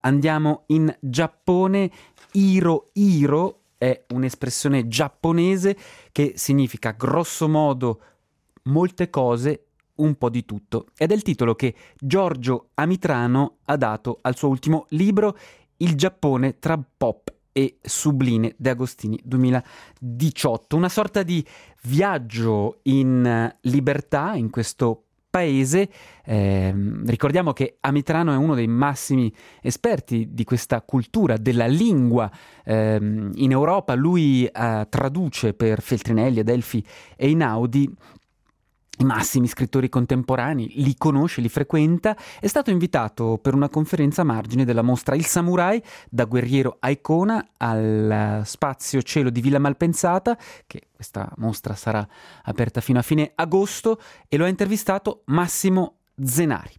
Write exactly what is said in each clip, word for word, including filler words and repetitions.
Andiamo in Giappone. Iro iro è un'espressione giapponese che significa grosso modo molte cose, un po' di tutto. Ed è il titolo che Giorgio Amitrano ha dato al suo ultimo libro, Il Giappone tra pop e Subline De Agostini duemiladiciotto. Una sorta di viaggio in libertà in questo paese. Eh, ricordiamo che Amitrano è uno dei massimi esperti di questa cultura, della lingua eh, in Europa. Lui eh, traduce per Feltrinelli, Adelphi e Einaudi i massimi scrittori contemporanei, li conosce, li frequenta. È stato invitato per una conferenza a margine della mostra Il Samurai, da guerriero a icona, al Spazio Cielo di Villa Malpensata, che questa mostra sarà aperta fino a fine agosto, e lo ha intervistato Massimo Zenari.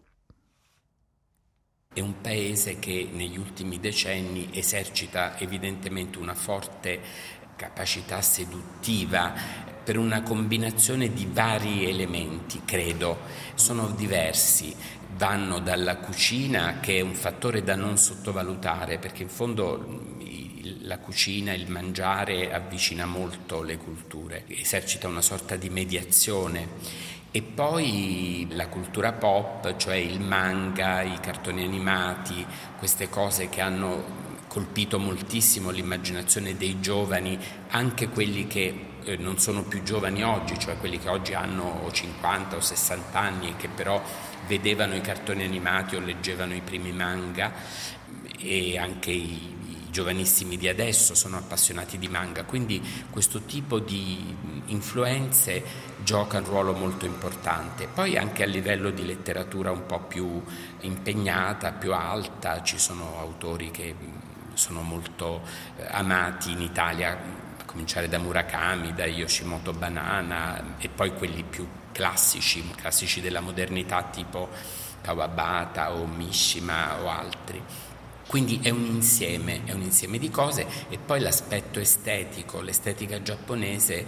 È un paese che negli ultimi decenni esercita evidentemente una forte capacità seduttiva per una combinazione di vari elementi, credo. Sono diversi, vanno dalla cucina, che è un fattore da non sottovalutare, perché in fondo la cucina, il mangiare avvicina molto le culture, esercita una sorta di mediazione. E poi la cultura pop, cioè il manga, i cartoni animati, queste cose che hanno colpito moltissimo l'immaginazione dei giovani, anche quelli che eh, non sono più giovani oggi, cioè quelli che oggi hanno cinquanta o sessanta anni e che però vedevano i cartoni animati o leggevano i primi manga, e anche i, i giovanissimi di adesso sono appassionati di manga, quindi questo tipo di influenze gioca un ruolo molto importante. Poi anche a livello di letteratura un po' più impegnata, più alta, ci sono autori che sono molto eh, amati in Italia, a cominciare da Murakami, da Yoshimoto Banana, e poi quelli più classici, classici della modernità tipo Kawabata o Mishima o altri. Quindi è un insieme, è un insieme di cose. E poi l'aspetto estetico, l'estetica giapponese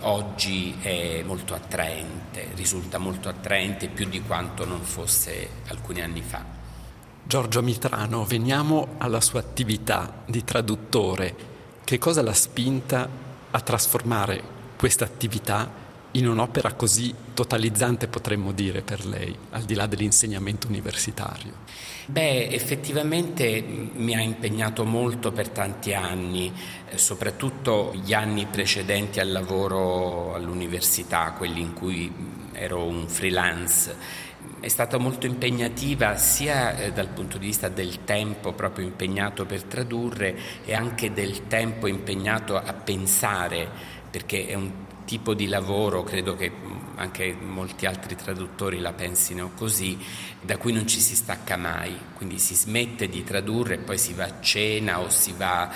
oggi è molto attraente, risulta molto attraente più di quanto non fosse alcuni anni fa. Giorgio Amitrano, veniamo alla sua attività di traduttore. Che cosa l'ha spinta a trasformare questa attività in un'opera così totalizzante, potremmo dire, per lei, al di là dell'insegnamento universitario? Beh, effettivamente mi ha impegnato molto per tanti anni, eh, soprattutto gli anni precedenti al lavoro all'università, quelli in cui ero un freelance. È stata molto impegnativa sia eh, dal punto di vista del tempo proprio impegnato per tradurre, e anche del tempo impegnato a pensare, perché è un tipo di lavoro, credo che anche molti altri traduttori la pensino così, da cui non ci si stacca mai. Quindi si smette di tradurre e poi si va a cena o si va,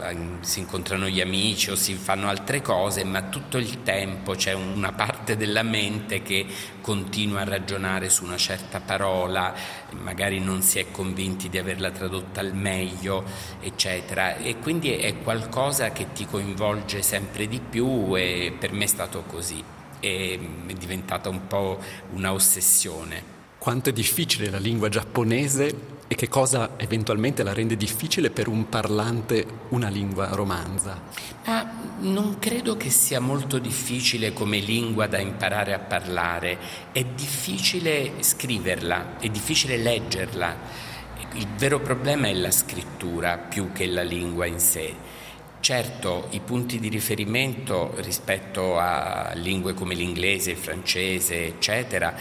si incontrano gli amici o si fanno altre cose, ma tutto il tempo c'è una parte della mente che continua a ragionare su una certa parola, magari non si è convinti di averla tradotta al meglio, eccetera. E quindi è qualcosa che ti coinvolge sempre di più, e per me è stato così. È diventata un po' una ossessione. Quanto è difficile la lingua giapponese e che cosa eventualmente la rende difficile per un parlante una lingua romanza? Ma non credo che sia molto difficile come lingua da imparare a parlare. È difficile scriverla, è difficile leggerla. Il vero problema è la scrittura più che la lingua in sé. Certo, i punti di riferimento rispetto a lingue come l'inglese, il francese, eccetera,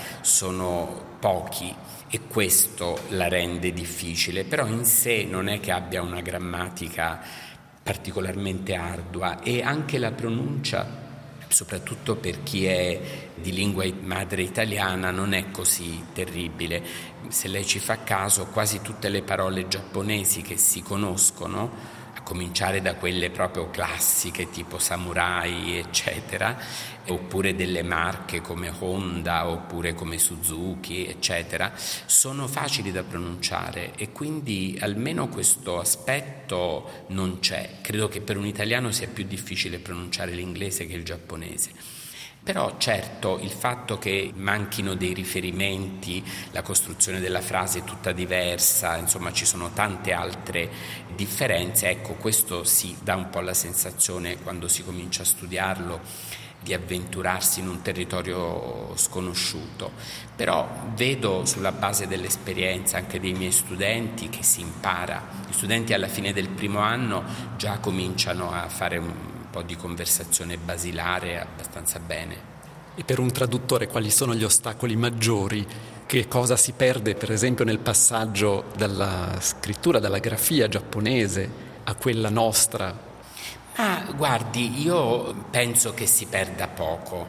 sono pochi, e questo la rende difficile, però in sé non è che abbia una grammatica particolarmente ardua, e anche la pronuncia, soprattutto per chi è di lingua madre italiana, non è così terribile. Se lei ci fa caso, quasi tutte le parole giapponesi che si conoscono, a cominciare da quelle proprio classiche tipo samurai, eccetera, oppure delle marche come Honda oppure come Suzuki, eccetera, sono facili da pronunciare, e quindi almeno questo aspetto non c'è. Credo che per un italiano sia più difficile pronunciare l'inglese che il giapponese. Però certo il fatto che manchino dei riferimenti, la costruzione della frase è tutta diversa, insomma ci sono tante altre differenze, ecco questo si dà un po' la sensazione quando si comincia a studiarlo di avventurarsi in un territorio sconosciuto, però vedo sulla base dell'esperienza anche dei miei studenti che si impara, gli studenti alla fine del primo anno già cominciano a fare un po' di conversazione basilare abbastanza bene. E per un traduttore quali sono gli ostacoli maggiori? Che cosa si perde per esempio nel passaggio dalla scrittura, dalla grafia giapponese a quella nostra? Ah, guardi, io penso che si perda poco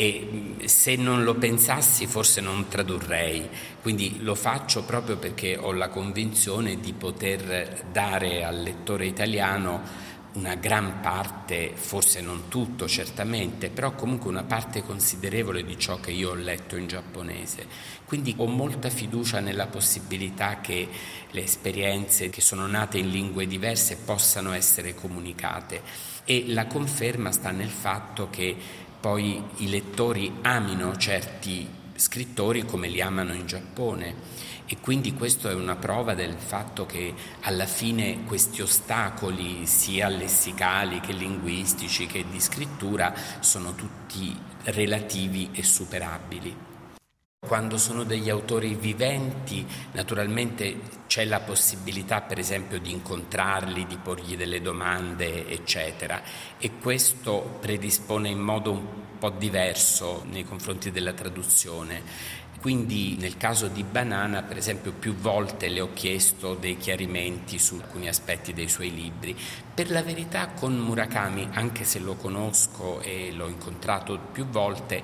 e se non lo pensassi forse non tradurrei, quindi lo faccio proprio perché ho la convinzione di poter dare al lettore italiano una gran parte, forse non tutto certamente, però comunque una parte considerevole di ciò che io ho letto in giapponese. Quindi ho molta fiducia nella possibilità che le esperienze che sono nate in lingue diverse possano essere comunicate e la conferma sta nel fatto che poi i lettori amino certi scrittori come li amano in Giappone. E quindi questo è una prova del fatto che alla fine questi ostacoli sia lessicali che linguistici che di scrittura sono tutti relativi e superabili. Quando sono degli autori viventi, naturalmente c'è la possibilità, per esempio, di incontrarli, di porgli delle domande, eccetera, e questo predispone in modo un po' diverso nei confronti della traduzione. Quindi nel caso di Banana, per esempio, più volte le ho chiesto dei chiarimenti su alcuni aspetti dei suoi libri. Per la verità con Murakami, anche se lo conosco e l'ho incontrato più volte,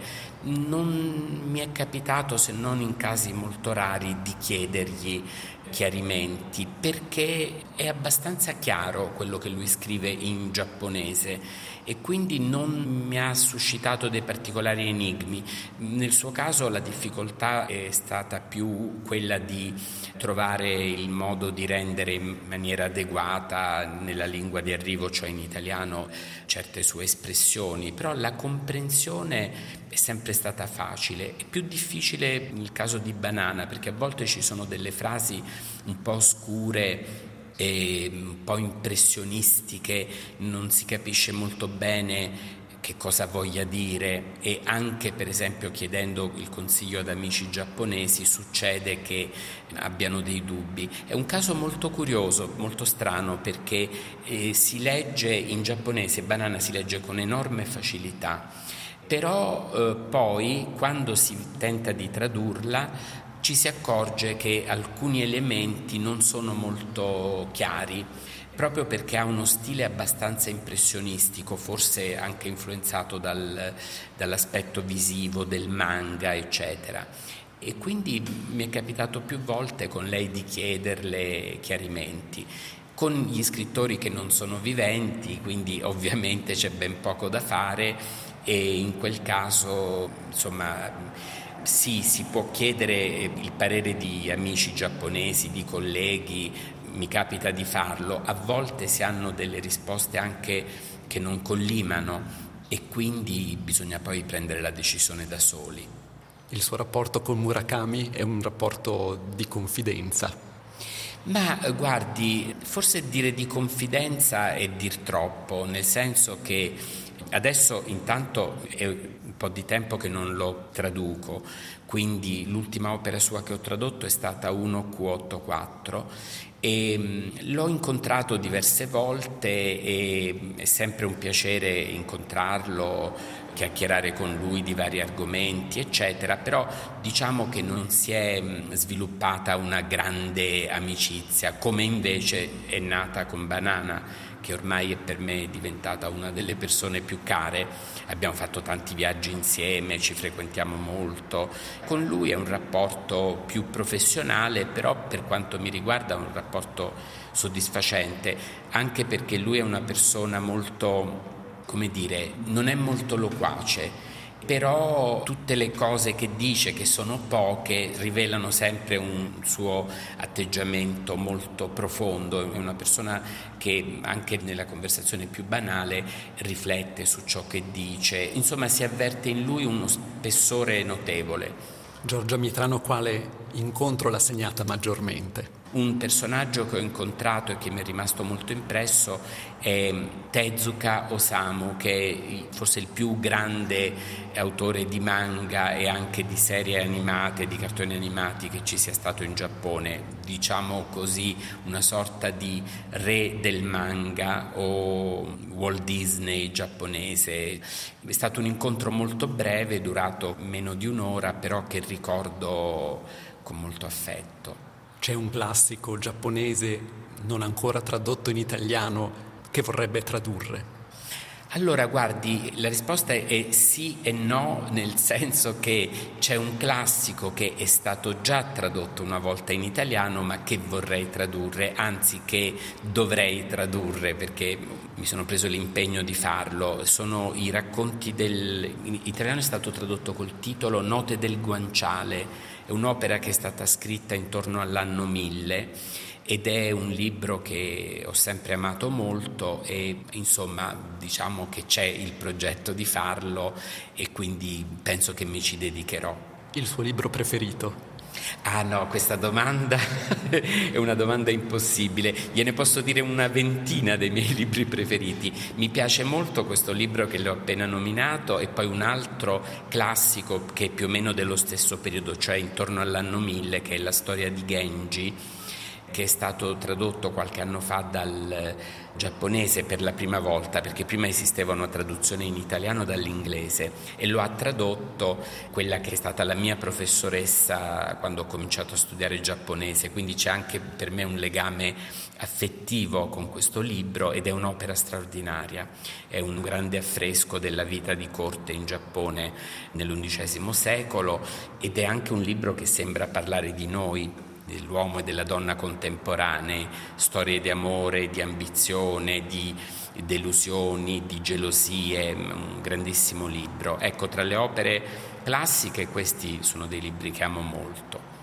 non mi è capitato, se non in casi molto rari, di chiedergli chiarimenti, perché è abbastanza chiaro quello che lui scrive in giapponese e quindi non mi ha suscitato dei particolari enigmi. Nel suo caso la difficoltà è stata più quella di trovare il modo di rendere in maniera adeguata nella lingua di arrivo, cioè in italiano, certe sue espressioni, però la comprensione è sempre stata facile. È più difficile nel caso di Banana perché a volte ci sono delle frasi un po' oscure e un po' impressionistiche, non si capisce molto bene che cosa voglia dire e anche per esempio chiedendo il consiglio ad amici giapponesi succede che abbiano dei dubbi. È un caso molto curioso, molto strano perché eh, si legge in giapponese, Banana si legge con enorme facilità, però eh, poi quando si tenta di tradurla ci si accorge che alcuni elementi non sono molto chiari, proprio perché ha uno stile abbastanza impressionistico, forse anche influenzato dal, dall'aspetto visivo del manga, eccetera. E quindi mi è capitato più volte con lei di chiederle chiarimenti. Con gli scrittori che non sono viventi, quindi ovviamente c'è ben poco da fare e in quel caso, insomma, sì, si può chiedere il parere di amici giapponesi, di colleghi, mi capita di farlo, a volte si hanno delle risposte anche che non collimano e quindi bisogna poi prendere la decisione da soli. Il suo rapporto con Murakami è un rapporto di confidenza? Ma guardi, forse dire di confidenza è dir troppo, nel senso che adesso intanto è un po' di tempo che non lo traduco, quindi l'ultima opera sua che ho tradotto è stata uno Q ottantaquattro e l'ho incontrato diverse volte e è sempre un piacere incontrarlo, chiacchierare con lui di vari argomenti, eccetera, però diciamo che non si è sviluppata una grande amicizia, come invece è nata con Banana, che ormai è per me diventata una delle persone più care. Abbiamo fatto tanti viaggi insieme, ci frequentiamo molto. Con lui è un rapporto più professionale, però per quanto mi riguarda è un rapporto soddisfacente, anche perché lui è una persona molto, come dire, non è molto loquace però tutte le cose che dice, che sono poche, rivelano sempre un suo atteggiamento molto profondo. È una persona che anche nella conversazione più banale riflette su ciò che dice, insomma si avverte in lui uno spessore notevole. Giorgia Mitrano, quale incontro l'ha segnata maggiormente? Un personaggio che ho incontrato e che mi è rimasto molto impresso è Tezuka Osamu, che è forse il più grande autore di manga e anche di serie animate, di cartoni animati che ci sia stato in Giappone, diciamo così una sorta di re del manga o Walt Disney giapponese. È stato un incontro molto breve, durato meno di un'ora, però che ricordo con molto affetto. C'è un classico giapponese non ancora tradotto in italiano che vorrebbe tradurre? Allora, guardi, la risposta è sì e no, nel senso che c'è un classico che è stato già tradotto una volta in italiano, ma che vorrei tradurre, anzi che dovrei tradurre, perché mi sono preso l'impegno di farlo. Sono i racconti del... in italiano è stato tradotto col titolo Note del guanciale. È un'opera che è stata scritta intorno all'anno mille ed è un libro che ho sempre amato molto e insomma diciamo che c'è il progetto di farlo e quindi penso che mi ci dedicherò. Il suo libro preferito? Ah no, questa domanda è una domanda impossibile. Gliene posso dire una ventina dei miei libri preferiti. Mi piace molto questo libro che le ho appena nominato e poi un altro classico che è più o meno dello stesso periodo, cioè intorno all'anno mille, che è la storia di Genji, che è stato tradotto qualche anno fa dal giapponese per la prima volta, perché prima esisteva una traduzione in italiano dall'inglese e lo ha tradotto quella che è stata la mia professoressa quando ho cominciato a studiare giapponese, quindi c'è anche per me un legame affettivo con questo libro ed è un'opera straordinaria, è un grande affresco della vita di corte in Giappone nell'undicesimo secolo ed è anche un libro che sembra parlare di noi, dell'uomo e della donna contemporanei, storie di amore, di ambizione, di delusioni, di gelosie, un grandissimo libro. Ecco, tra le opere classiche questi sono dei libri che amo molto.